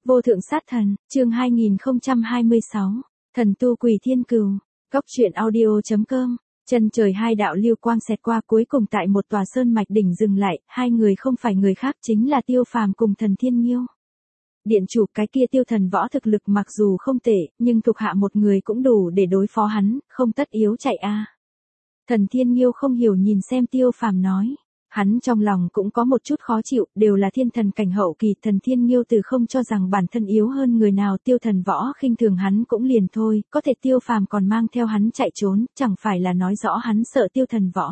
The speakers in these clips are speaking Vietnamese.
Vô thượng sát thần, chương 2026, thần tu quỷ thiên cừu, góc truyện audio.com, chân trời hai đạo lưu quang xẹt qua cuối cùng tại một tòa sơn mạch đỉnh dừng lại, hai người không phải người khác chính là Tiêu Phàm cùng thần Thiên Nhiêu. Điện chủ cái kia Tiêu Thần Võ thực lực mặc dù không tệ, nhưng thuộc hạ một người cũng đủ để đối phó hắn, không tất yếu chạy a. Thần Thiên Nhiêu không hiểu nhìn xem Tiêu Phàm nói. Hắn trong lòng cũng có một chút khó chịu, đều là thiên thần cảnh hậu kỳ, thần Thiên Nhiêu từ không cho rằng bản thân yếu hơn người nào, Tiêu Thần Võ khinh thường hắn cũng liền thôi, có thể Tiêu Phàm còn mang theo hắn chạy trốn, chẳng phải là nói rõ hắn sợ Tiêu Thần Võ.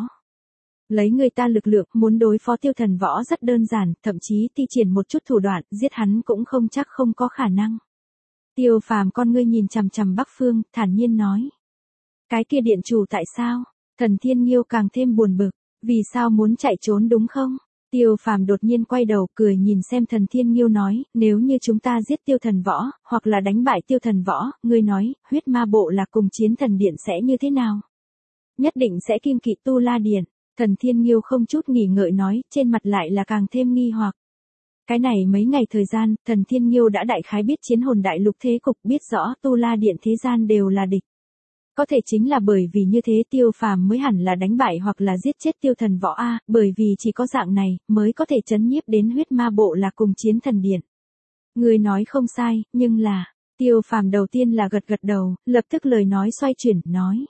Lấy người ta lực lượng, muốn đối phó Tiêu Thần Võ rất đơn giản, thậm chí thi triển một chút thủ đoạn, giết hắn cũng không chắc không có khả năng. Tiêu Phàm con ngươi nhìn chằm chằm Bắc Phương, thản nhiên nói. Cái kia điện chủ tại sao? Thần Thiên Nhiêu càng thêm buồn bực. Vì sao muốn chạy trốn đúng không? Tiêu Phàm đột nhiên quay đầu cười nhìn xem thần Thiên Nhiêu nói, nếu như chúng ta giết Tiêu Thần Võ, hoặc là đánh bại Tiêu Thần Võ, ngươi nói, huyết ma bộ là cùng chiến thần điện sẽ như thế nào? Nhất định sẽ kiêng kỵ Tu La Điện. Thần Thiên Nhiêu không chút nghỉ ngợi nói, trên mặt lại là càng thêm nghi hoặc. Cái này mấy ngày thời gian, thần Thiên Nhiêu đã đại khái biết chiến hồn đại lục thế cục, biết rõ Tu La Điện thế gian đều là địch. Có thể chính là bởi vì như thế Tiêu Phàm mới hẳn là đánh bại hoặc là giết chết Tiêu Thần Võ a, bởi vì chỉ có dạng này mới có thể trấn nhiếp đến huyết ma bộ là cùng chiến thần điện. Người nói không sai, nhưng là, Tiêu Phàm đầu tiên là gật gật đầu, lập tức lời nói xoay chuyển, nói.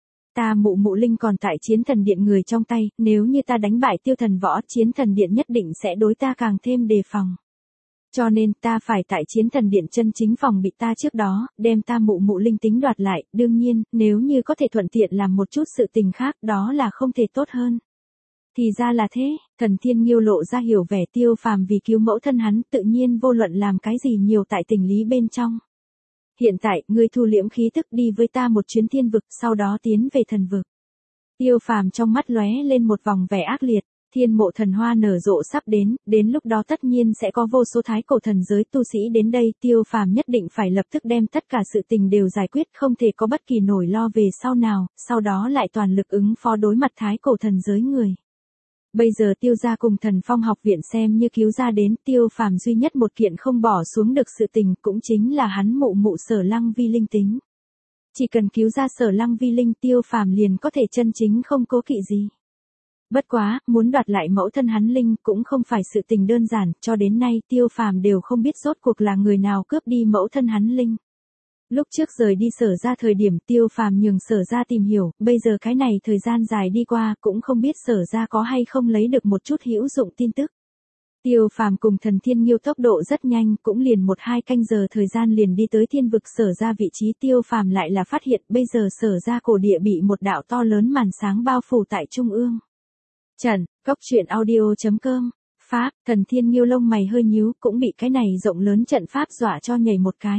Ta mụ linh còn tại chiến thần điện người trong tay, nếu như ta đánh bại Tiêu Thần Võ, chiến thần điện nhất định sẽ đối ta càng thêm đề phòng. Cho nên ta phải tại chiến thần điện chân chính phòng bị ta trước đó, đem ta mụ linh tính đoạt lại, đương nhiên, nếu như có thể thuận tiện làm một chút sự tình khác đó là không thể tốt hơn. Thì ra là thế, thần Thiên Nhiêu lộ ra hiểu vẻ Tiêu Phàm vì cứu mẫu thân hắn tự nhiên vô luận làm cái gì nhiều tại tình lý bên trong. Hiện tại, ngươi thu liễm khí tức đi với ta một chuyến thiên vực, sau đó tiến về thần vực. Tiêu Phàm trong mắt lóe lên một vòng vẻ ác liệt. Thiên mộ thần hoa nở rộ sắp đến lúc đó tất nhiên sẽ có vô số thái cổ thần giới tu sĩ đến đây, Tiêu Phàm nhất định phải lập tức đem tất cả sự tình đều giải quyết, không thể có bất kỳ nỗi lo về sau nào, sau đó lại toàn lực ứng phó đối mặt thái cổ thần giới người. Bây giờ Tiêu gia cùng Thần Phong học viện xem như cứu ra đến, Tiêu Phàm duy nhất một kiện không bỏ xuống được sự tình cũng chính là hắn mụ Sở Lăng Vi linh tính. Chỉ cần cứu ra Sở Lăng Vi linh, Tiêu Phàm liền có thể chân chính không cố kỵ gì. Bất quá, muốn đoạt lại mẫu thân hắn linh cũng không phải sự tình đơn giản, cho đến nay Tiêu Phàm đều không biết rốt cuộc là người nào cướp đi mẫu thân hắn linh. Lúc trước rời đi Sở ra thời điểm Tiêu Phàm nhường Sở ra tìm hiểu, bây giờ cái này thời gian dài đi qua cũng không biết Sở ra có hay không lấy được một chút hữu dụng tin tức. Tiêu Phàm cùng thần Thiên Nhiêu tốc độ rất nhanh, cũng liền 1-2 canh giờ thời gian liền đi tới thiên vực Sở ra vị trí. Tiêu Phàm lại là phát hiện bây giờ Sở ra cổ địa bị một đạo to lớn màn sáng bao phủ tại trung ương. Trần, góc truyện audio.com, Pháp, thần Thiên Nhiêu lông mày hơi nhíu, cũng bị cái này rộng lớn trận pháp dọa cho nhảy một cái.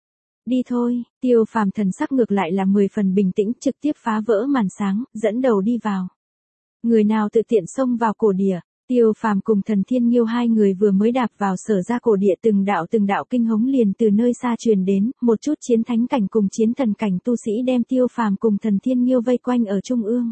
Đi thôi, Tiêu Phàm thần sắc ngược lại là 10 phần bình tĩnh, trực tiếp phá vỡ màn sáng, dẫn đầu đi vào. Người nào tự tiện xông vào cổ địa? Tiêu Phàm cùng thần Thiên Nhiêu hai người vừa mới đạp vào Sở ra cổ địa, từng đạo kinh hống liền từ nơi xa truyền đến, một chút chiến thánh cảnh cùng chiến thần cảnh tu sĩ đem Tiêu Phàm cùng thần Thiên Nhiêu vây quanh ở trung ương.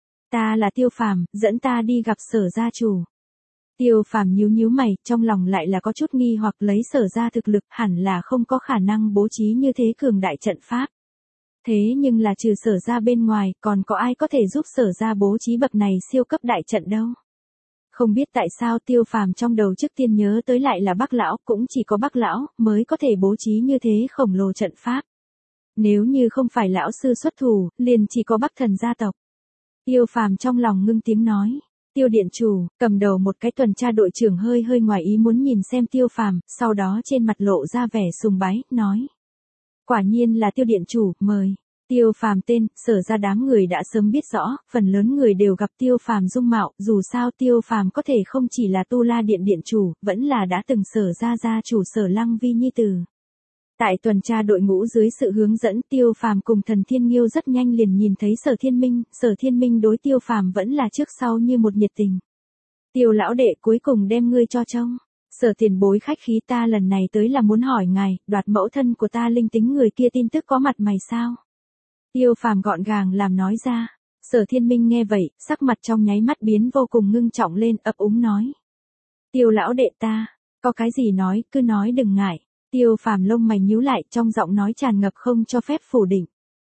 Ta là Tiêu Phàm, dẫn ta đi gặp Sở gia chủ. Tiêu Phàm nhíu mày, trong lòng lại là có chút nghi hoặc, lấy Sở gia thực lực hẳn là không có khả năng bố trí như thế cường đại trận pháp. Thế nhưng là trừ Sở gia bên ngoài, còn có ai có thể giúp Sở gia bố trí bậc này siêu cấp đại trận đâu? Không biết tại sao Tiêu Phàm trong đầu trước tiên nhớ tới lại là Bắc lão, cũng chỉ có Bắc lão mới có thể bố trí như thế khổng lồ trận pháp. Nếu như không phải lão sư xuất thủ, liền chỉ có Bắc thần gia tộc. Tiêu Phàm trong lòng ngưng tiếng nói, Tiêu điện chủ, cầm đầu một cái tuần tra đội trưởng hơi ngoài ý muốn nhìn xem Tiêu Phàm, sau đó trên mặt lộ ra vẻ sùng bái, nói. Quả nhiên là Tiêu điện chủ, mời. Tiêu Phàm tên, Sở ra đám người đã sớm biết rõ, phần lớn người đều gặp Tiêu Phàm dung mạo, dù sao Tiêu Phàm có thể không chỉ là Tu La Điện điện chủ, vẫn là đã từng Sở ra gia chủ Sở Lăng Vi nhi tử. Tại tuần tra đội ngũ dưới sự hướng dẫn, Tiêu Phàm cùng thần Thiên Nhiêu rất nhanh liền nhìn thấy Sở Thiên Minh đối Tiêu Phàm vẫn là trước sau như một nhiệt tình. Tiêu lão đệ, cuối cùng đem ngươi cho trông. Sở tiền bối khách khí, ta lần này tới là muốn hỏi ngài, đoạt mẫu thân của ta linh tính người kia tin tức có mặt mày sao? Tiêu Phàm gọn gàng làm nói ra. Sở Thiên Minh nghe vậy, sắc mặt trong nháy mắt biến vô cùng ngưng trọng lên, ấp úng nói. Tiêu lão đệ ta, có cái gì nói, cứ nói đừng ngại. Tiêu Phàm lông mày nhíu lại, trong giọng nói tràn ngập không cho phép phủ định.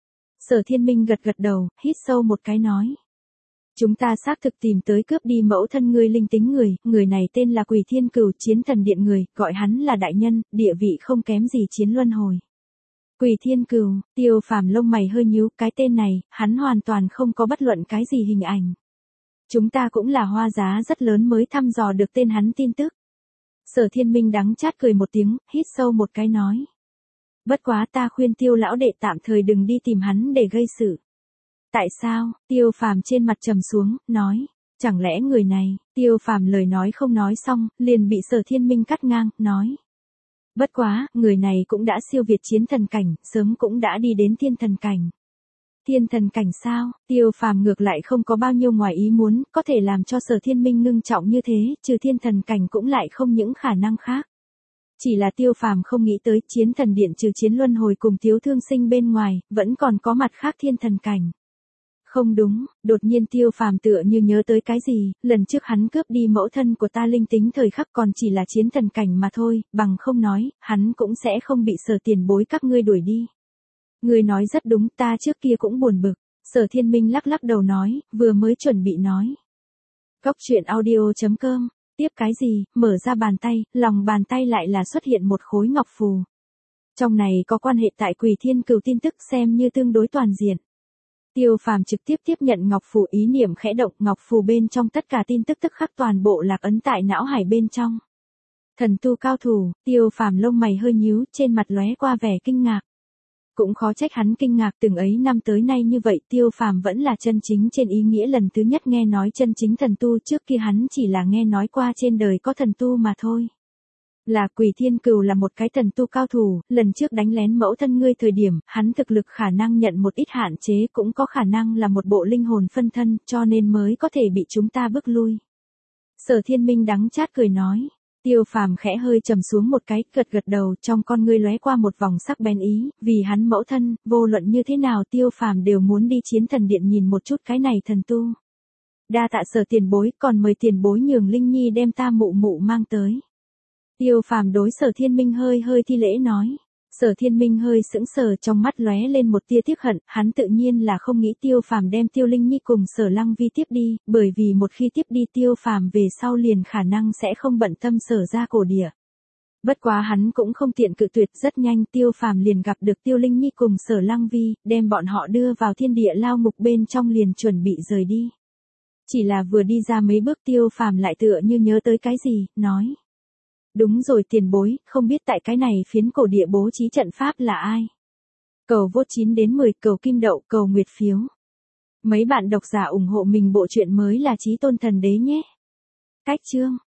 Sở Thiên Minh gật gật đầu, hít sâu một cái nói. Chúng ta xác thực tìm tới cướp đi mẫu thân ngươi linh tính người này tên là Quỷ Thiên Cừu, chiến thần điện người, gọi hắn là đại nhân, địa vị không kém gì chiến luân hồi. Quỷ Thiên Cừu, Tiêu Phàm lông mày hơi nhíu, cái tên này, hắn hoàn toàn không có bất luận cái gì hình ảnh. Chúng ta cũng là hoa giá rất lớn mới thăm dò được tên hắn tin tức. Sở Thiên Minh đắng chát cười một tiếng, hít sâu một cái nói. Bất quá ta khuyên Tiêu lão đệ tạm thời đừng đi tìm hắn để gây sự. Tại sao? Tiêu Phàm trên mặt trầm xuống, nói. Chẳng lẽ người này? Tiêu Phàm lời nói không nói xong, liền bị Sở Thiên Minh cắt ngang, nói. Bất quá, người này cũng đã siêu việt chiến thần cảnh, sớm cũng đã đi đến thiên thần cảnh. Thiên thần cảnh sao? Tiêu Phàm ngược lại không có bao nhiêu ngoài ý muốn, có thể làm cho Sở Thiên Minh ngưng trọng như thế, trừ thiên thần cảnh cũng lại không những khả năng khác. Chỉ là Tiêu Phàm không nghĩ tới chiến thần điện trừ chiến luân hồi cùng thiếu thương sinh bên ngoài, vẫn còn có mặt khác thiên thần cảnh. Không đúng, đột nhiên Tiêu Phàm tựa như nhớ tới cái gì, lần trước hắn cướp đi mẫu thân của ta linh tính thời khắc còn chỉ là chiến thần cảnh mà thôi, bằng không nói, hắn cũng sẽ không bị Sở tiền bối các ngươi đuổi đi. Ngươi nói rất đúng, ta trước kia cũng buồn bực. Sở Thiên Minh lắc lắc đầu nói, vừa mới chuẩn bị nói. Cốc truyện audio.com, tiếp cái gì, mở ra bàn tay, lòng bàn tay lại là xuất hiện một khối ngọc phù. Trong này có quan hệ tại Quỷ Thiên Cừu tin tức xem như tương đối toàn diện. Tiêu Phàm trực tiếp tiếp nhận ngọc phù, ý niệm khẽ động, ngọc phù bên trong tất cả tin tức tức khắc toàn bộ lạc ấn tại não hải bên trong. Thần tu cao thủ, Tiêu Phàm lông mày hơi nhíu, trên mặt lóe qua vẻ kinh ngạc. Cũng khó trách hắn kinh ngạc, từng ấy năm tới nay như vậy Tiêu Phàm vẫn là chân chính trên ý nghĩa lần thứ nhất nghe nói chân chính thần tu, trước kia hắn chỉ là nghe nói qua trên đời có thần tu mà thôi. Là Quỷ Thiên Cừu là một cái thần tu cao thủ, lần trước đánh lén mẫu thân ngươi thời điểm, hắn thực lực khả năng nhận một ít hạn chế, cũng có khả năng là một bộ linh hồn phân thân, cho nên mới có thể bị chúng ta bức lui. Sở Thiên Minh đắng chát cười nói. Tiêu Phàm khẽ hơi trầm xuống một cái, gật gật đầu, trong con ngươi lóe qua một vòng sắc bén ý, vì hắn mẫu thân, vô luận như thế nào Tiêu Phàm đều muốn đi chiến thần điện nhìn một chút cái này thần tu. Đa tạ Sở tiền bối, còn mời tiền bối nhường Linh Nhi đem ta mụ mụ mang tới. Tiêu Phàm đối Sở Thiên Minh hơi thi lễ nói. Sở Thiên Minh hơi sững sờ, trong mắt lóe lên một tia tiếc hận, hắn tự nhiên là không nghĩ Tiêu Phàm đem Tiêu Linh Nhi cùng Sở Lăng Vi tiếp đi, bởi vì một khi tiếp đi Tiêu Phàm về sau liền khả năng sẽ không bận tâm Sở gia cổ địa. Bất quá hắn cũng không tiện cự tuyệt, rất nhanh Tiêu Phàm liền gặp được Tiêu Linh Nhi cùng Sở Lăng Vi, đem bọn họ đưa vào thiên địa lao ngục bên trong liền chuẩn bị rời đi. Chỉ là vừa đi ra mấy bước Tiêu Phàm lại tựa như nhớ tới cái gì, nói. Đúng rồi tiền bối, không biết tại cái này phiến cổ địa bố trí trận pháp là ai? Cầu vote 9 đến 10, cầu kim đậu, cầu nguyệt phiếu. Mấy bạn độc giả ủng hộ mình bộ truyện mới là Chí Tôn Thần Đế nhé. Cách chương.